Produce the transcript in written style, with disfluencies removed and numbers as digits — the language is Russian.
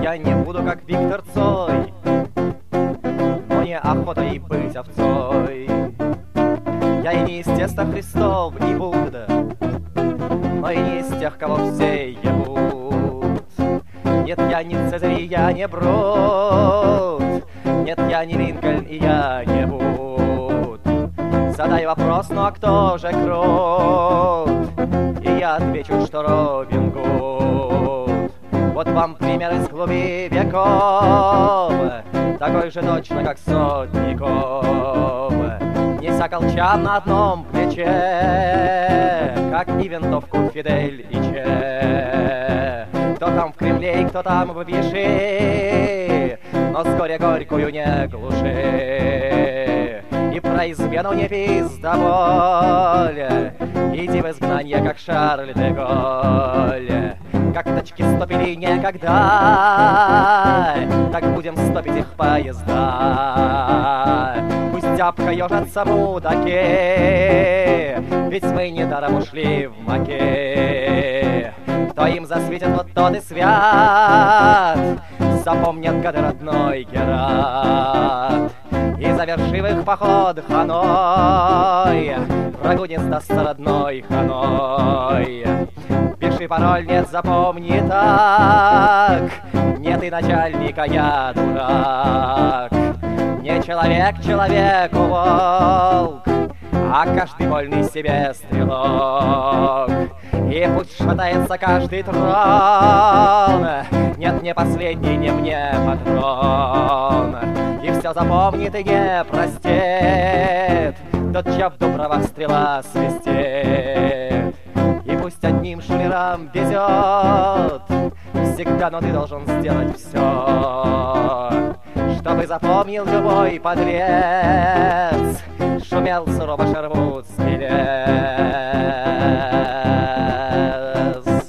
я не буду, как Виктор Цой, но не охота и быть овцой. Я и не из теста Христов и Будда, но и не из тех, кого все ебут. Нет, я не Цезарь, я не Брут. Нет, я не Линкольн, и я не Вуд. Задай вопрос, ну а кто же крут? И я отвечу, что Робин Гуд. Вот вам пример из глуби веков, такой же точно, как Сотников. Неся колчан на одном плече, как и винтовку Фидель и Че. Кто там в Кремле и кто там в Виши, но вскоре горькую не глуши. И про измену не пиздоболь, иди в изгнание, как Шарль де Голль. Как тачки стопили некогда, так будем стопить их поезда. Пусть тяпка ежатся мудаки, ведь мы недаром ушли в маке. Кто им засветит, вот тот и свят, запомнят годы родной Герат. И завершив их поход Ханой, врагу не сдастся родной Ханой. Пиши пароль, нет, запомни так, нет и начальника, я дурак. Не человек человеку волк, а каждый вольный себе стрелок. И пусть шатается каждый трон, нет, не последний, не мне патрон. И все запомнит и не простит тот, чья в доброго стрела свистит. И пусть одним шулерам везет всегда, но ты должен сделать все, чтобы запомнил любой подлец, шумел сурово шермутский лес.